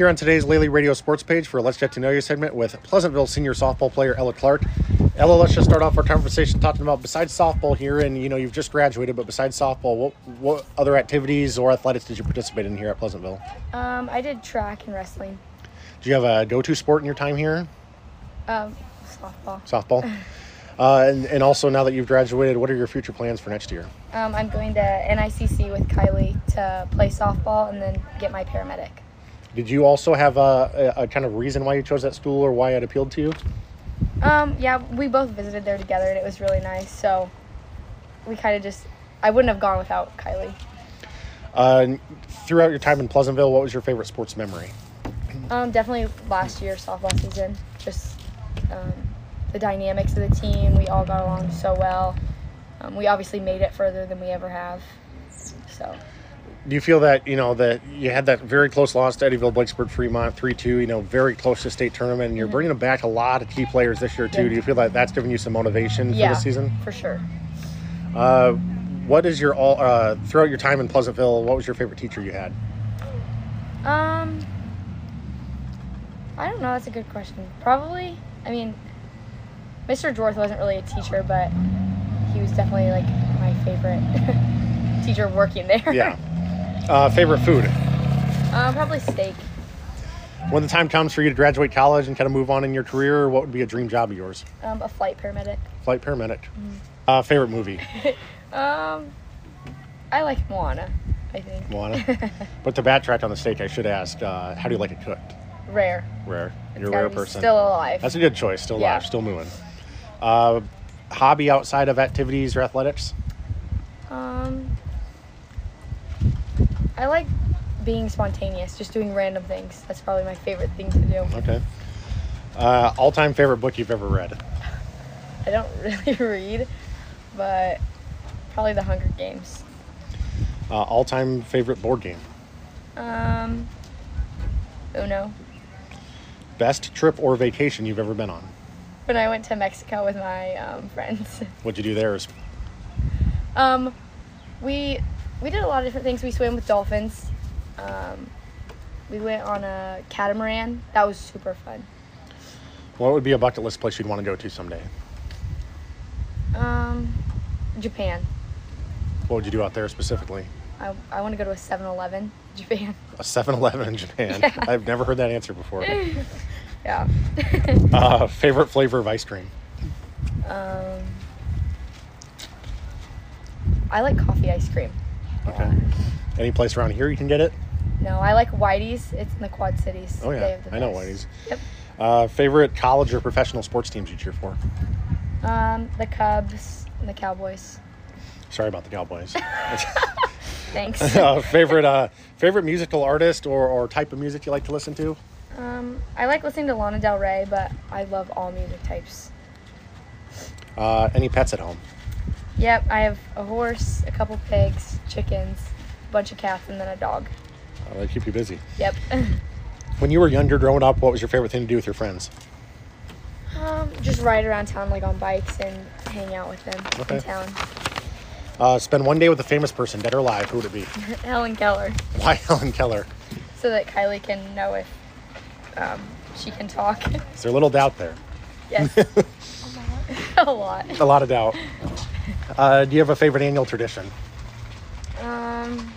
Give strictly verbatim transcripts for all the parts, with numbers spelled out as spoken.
here on today's Lely Radio Sports page for Let's Get to Know You segment with Pleasantville senior softball player Ella Clark. Ella, let's just start off our conversation talking about, besides softball here, and you know you've just graduated, but besides softball, what what other activities or athletics did you participate in here at Pleasantville? Um, I did track and wrestling. Do you have a go-to sport in your time here? Um, softball. Softball. uh, and, and also, now that you've graduated, what are your future plans for next year? Um, I'm going to N I C C with Kylie to play softball and then get my paramedic. Did you also have a, a, a kind of reason why you chose that school or why it appealed to you? Um, yeah, we both visited there together and it was really nice. So we kind of just, I wouldn't have gone without Kylie. Uh, throughout your time in Pleasantville, what was your favorite sports memory? Um, definitely last year's softball season. Just um, the dynamics of the team. We all got along so well. Um, we obviously made it further than we ever have. So. Do you feel that, you know, that you had that very close loss to Eddyville, Blacksburg, Fremont, three two, you know, very close to state tournament, and you're Mm-hmm. bringing back a lot of key players this year, too. Yeah. Do you feel like that's giving you some motivation Yeah, for the season? for sure. Uh, what is your, all uh, throughout your time in Pleasantville, what was your favorite teacher you had? Um, I don't know. That's a good question. Probably, I mean, Mister Jorth wasn't really a teacher, but he was definitely, like, my favorite teacher working there. Yeah. Uh, favorite food? Um, probably steak. When the time comes for you to graduate college and kind of move on in your career, what would be a dream job of yours? Um, a flight paramedic. Flight paramedic. Mm-hmm. Uh, favorite movie? um, I like Moana, I think. Moana. But to backtrack on the steak, I should ask, uh, how do you like it cooked? Rare. Rare. It's You're a gotta rare be person. Still alive. That's a good choice. Still Yeah. alive. Still moving. Uh, hobby outside of activities or athletics? Um, I like being spontaneous, just doing random things. That's probably my favorite thing to do. Okay. Uh, all-time favorite book you've ever read? I don't really read, but probably The Hunger Games. Uh, all-time favorite board game? Um, Uno. Best trip or vacation you've ever been on? When I went to Mexico with my um, friends. What'd you do there? Um, we we did a lot of different things. We swam with dolphins. Um, we went on a catamaran. That was super fun. What would be a bucket list place you'd want to go to someday? Um, Japan. What would you do out there specifically? I, I want to go to a seven eleven, Japan. A seven eleven in Japan. Yeah. I've never heard that answer before. Yeah. uh, favorite flavor of ice cream? Um, I like coffee ice cream. Okay. Any place around here you can get it? No, I like Whitey's. It's in the Quad Cities. Oh, They yeah. have the I know best. Whitey's. Yep. Uh, favorite college or professional sports teams you cheer for? Um, the Cubs and the Cowboys. Sorry about the Cowboys. Thanks. uh, favorite uh, favorite musical artist or, or type of music you like to listen to? Um, I like listening to Lana Del Rey, but I love all music types. Uh, any pets at home? Yep, I have a horse, a couple pigs, chickens, a bunch of cats, and then a dog. Uh, they keep you busy. Yep. When you were younger, growing up, what was your favorite thing to do with your friends? um, just ride around town like on bikes and hang out with them Okay. in town. Uh, spend one day with a famous person, dead or alive. Who would it be? Helen Keller, Why Helen Keller? so that Kylie can know if um, she can talk. Is there a little doubt there? Yes. A lot. A lot of doubt. Uh, do you have a favorite annual tradition? Um,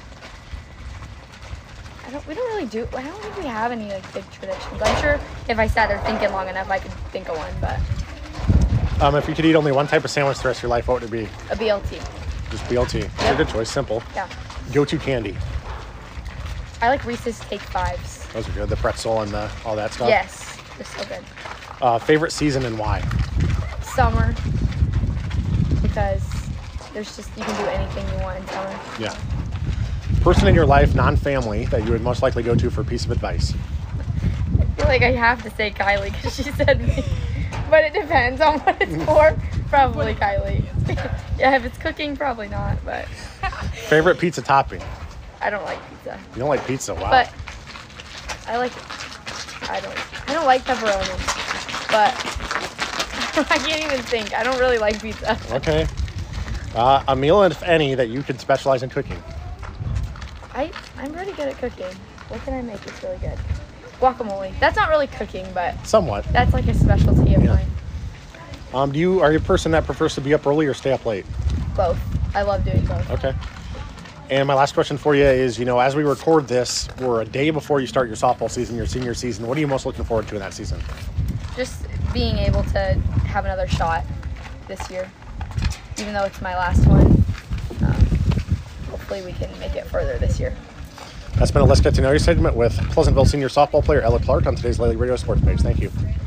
I don't. We don't really do. I don't think we have any like big traditions. I'm sure if I sat there thinking long enough, I could think of one. But Um, if you could eat only one type of sandwich the rest of your life, what would it be? a B L T. Just B L T. That's a Yep. good choice. Simple. Yeah. Go-to candy. I like Reese's Take Fives. Those are good. The pretzel and the, all that stuff. Yes, they're so good. Uh, favorite season and why? Summer, because there's just you can do anything you want in summer. Yeah. Person in your life, non-family, that you would most likely go to for a piece of advice. I feel like I have to say Kylie because she said me, but it depends on what it's for. Probably Kylie. Yeah, if it's cooking, probably not. But Favorite pizza topping? I don't like pizza. You don't like pizza? Wow. But I like. I don't. I don't like pepperoni. But I can't even think. I don't really like pizza. Okay. Uh, a meal, if any, that you could specialize in cooking. I I'm pretty good at cooking. What can I make that's really good? Guacamole. That's not really cooking, but Somewhat. that's like a specialty of Yeah. mine. Um, do you are you a person that prefers to be up early or stay up late? Both. I love doing both. Okay. And my last question for you is, you know, as we record this, we're a day before you start your softball season, your senior season. What are you most looking forward to in that season? Just being able to have another shot this year, even though it's my last one. Um, hopefully we can make it further this year. That's been a Let's Get to Know You segment with Pleasantville senior softball player Ella Clark on today's Lely Radio Sports Page. Thank you.